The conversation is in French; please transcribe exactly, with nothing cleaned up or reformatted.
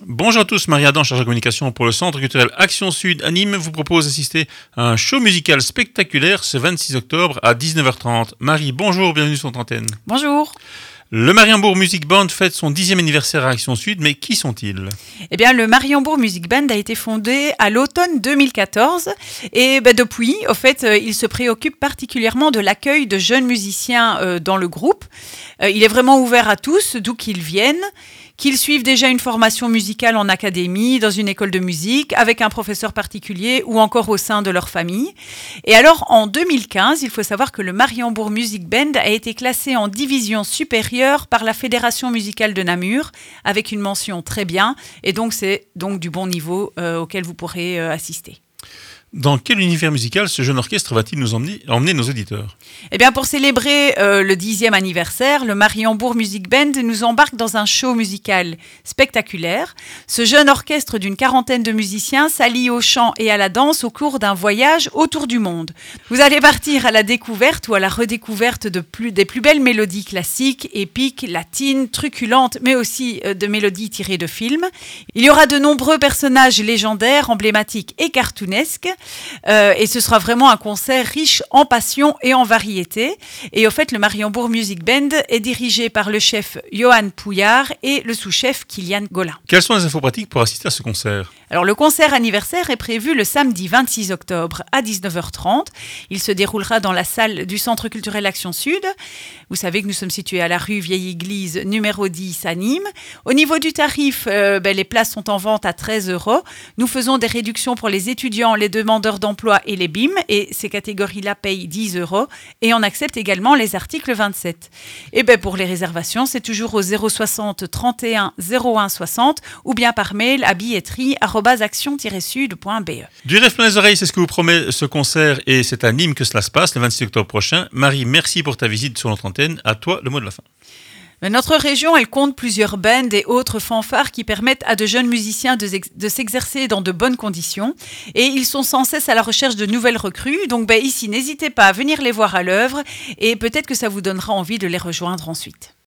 Bonjour à tous, Marie Adam, chargée de communication pour le Centre culturel Action Sud à Nîmes, vous propose d'assister à un show musical spectaculaire ce vingt-six octobre à dix-neuf heures trente. Marie, bonjour, bienvenue sur notre antenne. Bonjour. Le Mariembourg Music Band fête son dixième anniversaire à Action Sud, mais qui sont-ils ? Eh bien, le Mariembourg Music Band a été fondé à l'automne deux mille quatorze et ben, depuis, au fait, euh, il se préoccupe particulièrement de l'accueil de jeunes musiciens euh, dans le groupe. Euh, il est vraiment ouvert à tous, d'où qu'ils viennent, qu'ils suivent déjà une formation musicale en académie, dans une école de musique, avec un professeur particulier ou encore au sein de leur famille. Et alors, en deux mille quinze, il faut savoir que le Mariembourg Music Band a été classé en division supérieure par la Fédération musicale de Namur, avec une mention très bien, et donc c'est donc du bon niveau euh, auquel vous pourrez euh, assister. Dans quel univers musical ce jeune orchestre va-t-il nous emmener, emmener nos auditeurs ? Eh bien, pour célébrer euh, le dixième anniversaire, le Mariembourg Music Band nous embarque dans un show musical spectaculaire. Ce jeune orchestre d'une quarantaine de musiciens s'allie au chant et à la danse au cours d'un voyage autour du monde. Vous allez partir à la découverte ou à la redécouverte de plus, des plus belles mélodies classiques, épiques, latines, truculentes, mais aussi euh, de mélodies tirées de films. Il y aura de nombreux personnages légendaires, emblématiques et cartoonesques. Euh, et ce sera vraiment un concert riche en passion et en variété. Et au fait, le Mariembourg Music Band est dirigé par le chef Johan Pouillard et le sous-chef Kylian Golin. Quelles sont les infos pratiques pour assister à ce concert ? Alors, le concert anniversaire est prévu le samedi vingt-six octobre à dix-neuf heures trente. Il se déroulera dans la salle du Centre culturel Action Sud. Vous savez que nous sommes situés à la rue Vieille Église, numéro dix à Nîmes. Au niveau du tarif, euh, ben, les places sont en vente à treize euros. Nous faisons des réductions pour les étudiants, les demandeurs d'emploi et les B I M. Et ces catégories-là payent dix euros. Et on accepte également les articles vingt-sept. Et ben, pour les réservations, c'est toujours au zéro soixante trente et un zéro un soixante ou bien par mail à billetterie arobase action tiret sud point b e. Du rêve plein les oreilles, c'est ce que vous promet ce concert et c'est à Nîmes que cela se passe le vingt-six octobre prochain. Marie, merci pour ta visite sur notre antenne. À toi, le mot de la fin. Notre région, elle compte plusieurs bands et autres fanfares qui permettent à de jeunes musiciens de, de s'exercer dans de bonnes conditions. Et ils sont sans cesse à la recherche de nouvelles recrues. Donc ben, ici, n'hésitez pas à venir les voir à l'œuvre et peut-être que ça vous donnera envie de les rejoindre ensuite.